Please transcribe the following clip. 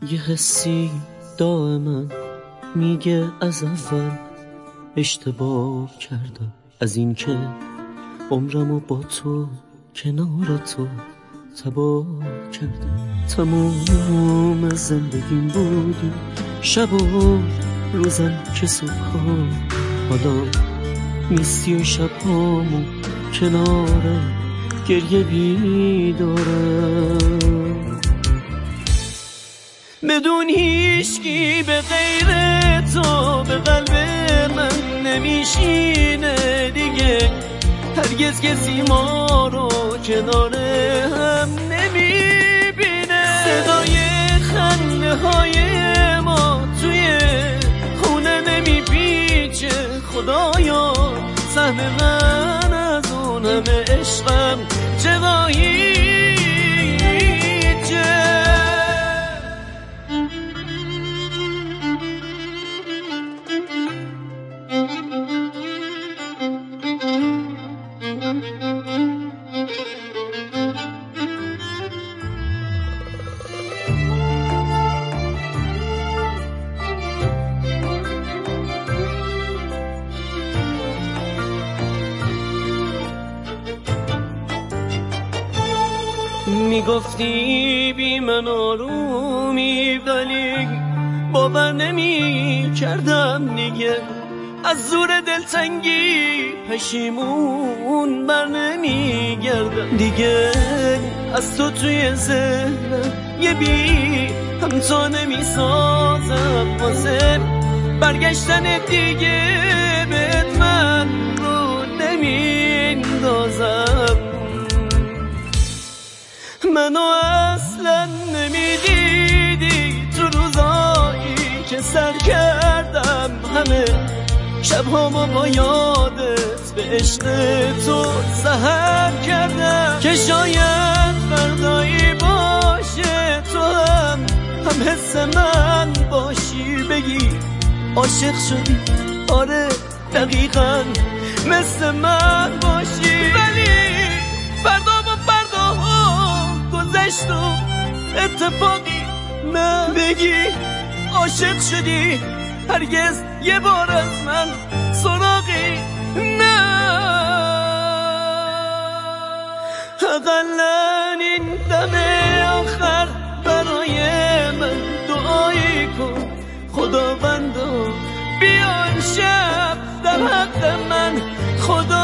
یه حسی دائما میگه از اول اشتباه کردم، از این که عمرمو با تو کنار تو تباه کردم. تمام زندگیم بودی شب و روزم که صبحا، حالا نیستی و شبهامو کنار گریه بیدارم. بدون هیچکی به غیر تو به قلب من نمیشینه دیگه، هرگز کسی ما رو کنار هم نمیبینه. صدای خنده های ما توی خونه نمیپیچه، خدایا سهم من از اون همه عشقم چراییچه. میگفتی بی من آرومی، ولی باور نمی کردم دیگه. از زور دلتنگی پشیمون بر نمی گردم دیگه. از تو توی ذهنم یه بی همتا نمی سازم، واسه برگشتن دیگه بهت من رو نمیندازم. منو اصلا نمیدیدی تو روزایی که سر کردم، همه شبهامو با یادت به عشق تو سحر کردم. که شاید فردایی باشه تو هم حس من باشی، بگی عاشق شدی، آره دقیقا مثل من باشی. ولی فردا گذشت و اتفاقی نه بگی عاشق شدی، هرگز یه بار از من سراغی نه. اقلن این دم آخر برای من دعایی کن خداوندا، بیا امشب در حق من خدا